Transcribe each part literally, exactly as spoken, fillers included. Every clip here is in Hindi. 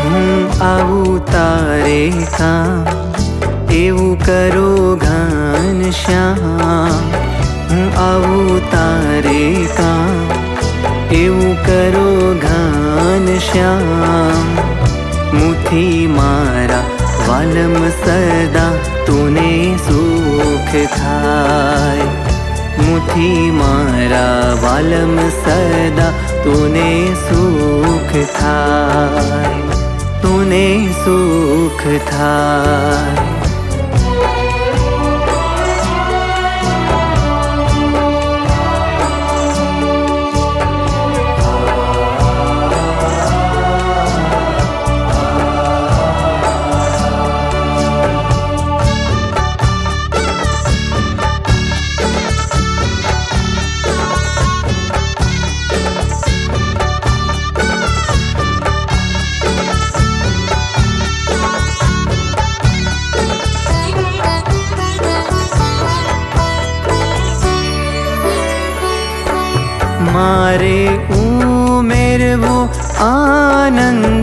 હું આવું તારે કામ, એવું કરો ઘનશ્યામ. હું આવું તારે કામ, એવું કરો ઘનશ્યામ. મુઠી મારા વાલમ સદા તુને સુખ થાય. મુઠી મારા વાલમ સદા તુને સુખ થાય, તુને સુખ થાય. मारे उमेरवो आनंद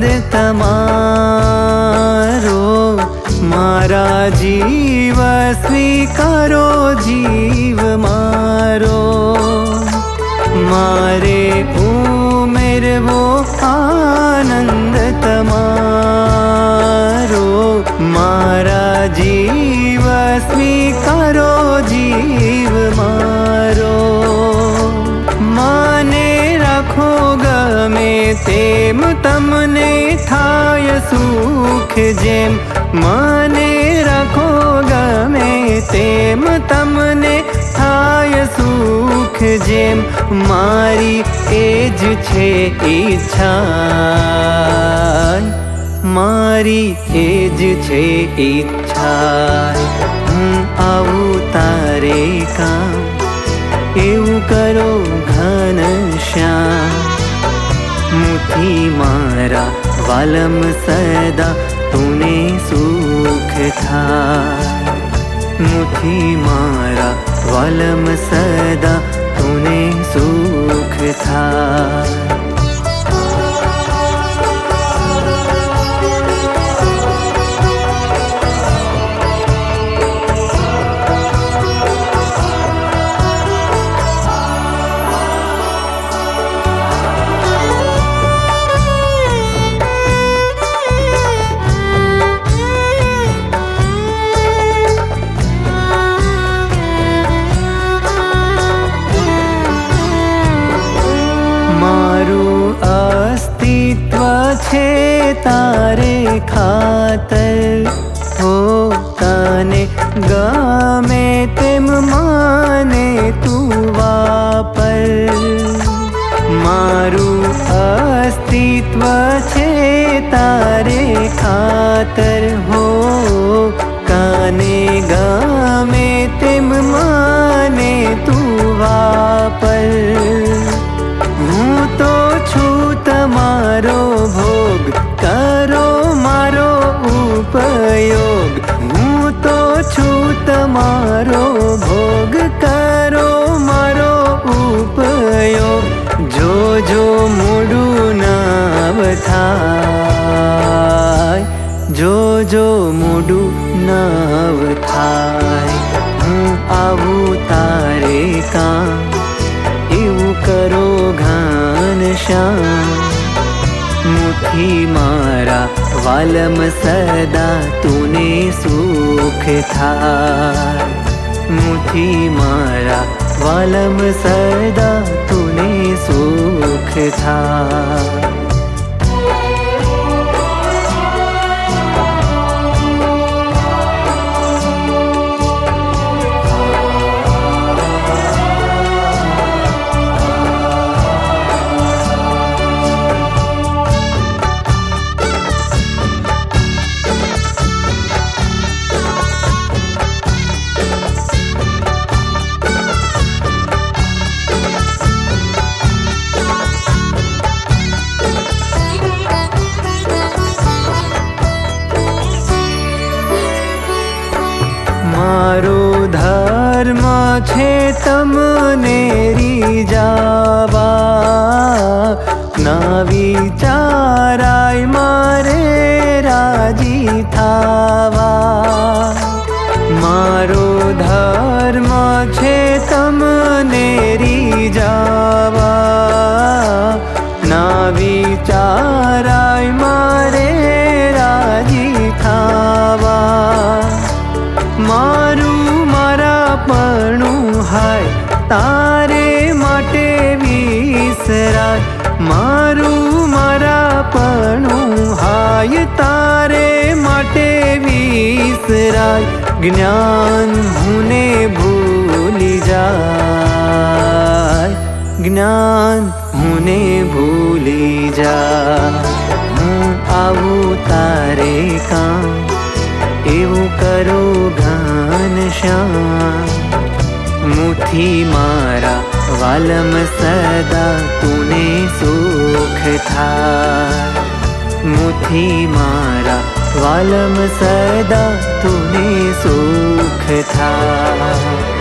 तमारो, मारा जीव स्वीकारो जीव मारो. मारे उमेरवो आनंद तमारो, मारा जीव स्वीकारो जीव मारो. माने राखो गमे तेम तमने थाय सुख जेम. माने राखो गमे तेम तमने थाय सुख जेम. मारी एज छे इच्छा, मारी एज छे इच्छा. हूँ आવું तारे काम, એવું કરો ઘનશ્યામ. મુઠી મારા વાલમ સદા તુને સુખ થાય. મુઠી મારા વાલમ સદા તુને સુખ થાય. अस्तित्व छे तारे खातर, हो तने गमे तेम माने तू वापर. मारू अस्तित्व छे तारे खातर, हो काने गमे तेम माने तू वापर. हूँ तो छू तमारो भोग, करो मारो उपयोग. हूँ तो छू तमारो भोग, करो मारो उपयोग. जो जो मूडू नाव थाय, जो जो मूडू नाव थाय. हूँ आવું तारे काम, એવું કરો ઘનશ્યામ. મુઠી મારા વાલમ સદા તુને સુખ થાય. મુઠી મારા વાલમ સદા તુને સુખ થાય. धर्म छे तमने રીજાવા ના વિચારાય મારે थावा। मारो धर्म छे तमने रीझावा, ना विचाराय मारे राजी थावा। मारू मारापणु हाय तारे माटे विसराय, मारू मारापणु हाय तारे माटे विसराय। ज्ञान हुने भूली जाय, ज्ञान हुने भूली जाय। हूँ आवू तारे काम एवं करो घनश्याम। मुठी मारा वालम सदा तूने सुख थाय। मुठी मारा वालम सदा तूने सुख थाय।